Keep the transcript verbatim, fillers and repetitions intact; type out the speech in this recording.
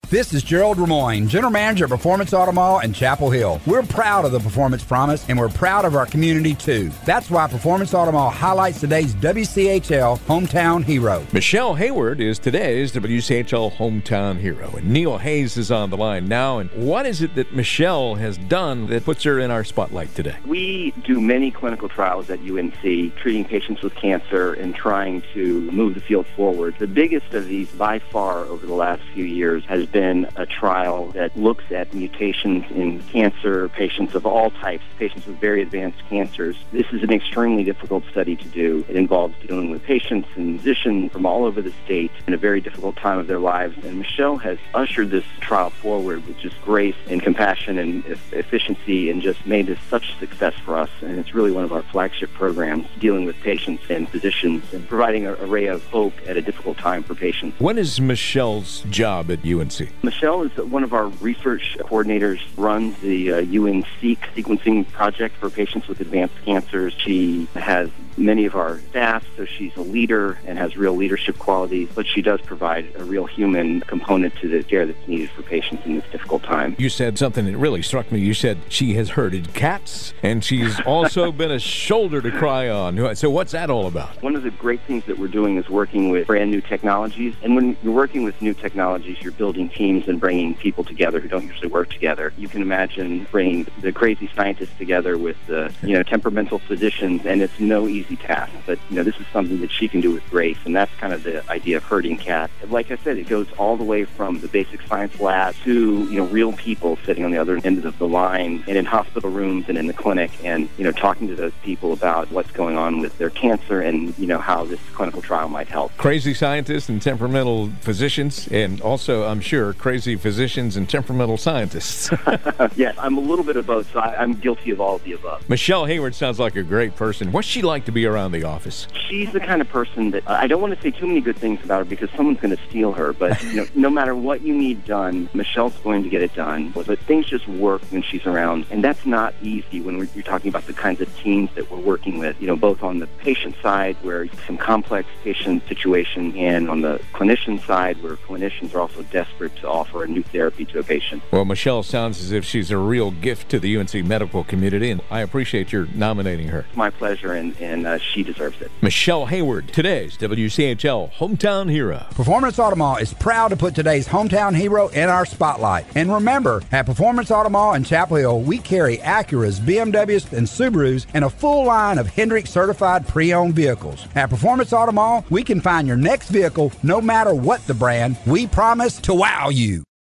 This is Gerald Ramoyne, General Manager at Performance Auto Mall in Chapel Hill. We're proud of the Performance Promise, and we're proud of our community, too. That's why Performance Auto Mall highlights today's W C H L Hometown Hero. Michelle Hayward is today's W C H L Hometown Hero, and Neil Hayes is on the line now. And what is it that Michelle has done that puts her in our spotlight today? We do many clinical trials at U N C, treating patients with cancer and trying to move the field forward. The biggest of these, by far, over the last few years, has been a trial that looks at mutations in cancer patients of all types, patients with very advanced cancers. This is an extremely difficult study to do. It involves dealing with patients and physicians from all over the state in a very difficult time of their lives. And Michelle has ushered this trial forward with just grace and compassion and e- efficiency and just made this such a success for us. And it's really one of our flagship programs, dealing with patients and physicians and providing an array of hope at a difficult time for patients. What is Michelle's job at U N C? Michelle is one of our research coordinators, runs the uh, U N C sequencing project for patients with advanced cancers. She has many of our staff, so she's a leader and has real leadership qualities, but she does provide a real human component to the care that's needed for patients in this difficult time. You said something that really struck me. You said she has herded cats, and she's also been a shoulder to cry on. So what's that all about? One of the great things that we're doing is working with brand new technologies, and when you're working with new technologies, you're building teams and bringing people together who don't usually work together. You can imagine bringing the crazy scientists together with the you know temperamental physicians, and it's no easy task, but you know this is something that she can do with grace, and that's kind of the idea of herding cats. Like I said, it goes all the way from the basic science lab to you know real people sitting on the other end of the line and in hospital rooms and in the clinic, and you know talking to those people about what's going on with their cancer and you know how this clinical trial might help. Crazy scientists and temperamental physicians, and also I'm sure crazy physicians and temperamental scientists. Yes, I'm a little bit of both, so I, I'm guilty of all of the above. Michelle Hayward sounds like a great person. What's she like to be around the office? She's the kind of person that, I don't want to say too many good things about her because someone's going to steal her, but you know, no matter what you need done, Michelle's going to get it done. But things just work when she's around, and that's not easy when we're, you're talking about the kinds of teams that we're working with, you know, both on the patient side where some complex patient situation, and on the clinician side where clinicians are also desperate to offer a new therapy to a patient. Well, Michelle sounds as if she's a real gift to the U N C medical community, and I appreciate your nominating her. It's my pleasure, and, and uh, she deserves it. Michelle Hayward, today's W C H L Hometown Hero. Performance Auto Mall is proud to put today's Hometown Hero in our spotlight. And remember, at Performance Auto Mall in Chapel Hill, we carry Acuras, B M Ws, and Subarus, and a full line of Hendrick certified pre-owned vehicles. At Performance Auto Mall, we can find your next vehicle no matter what the brand. We promise to wow you.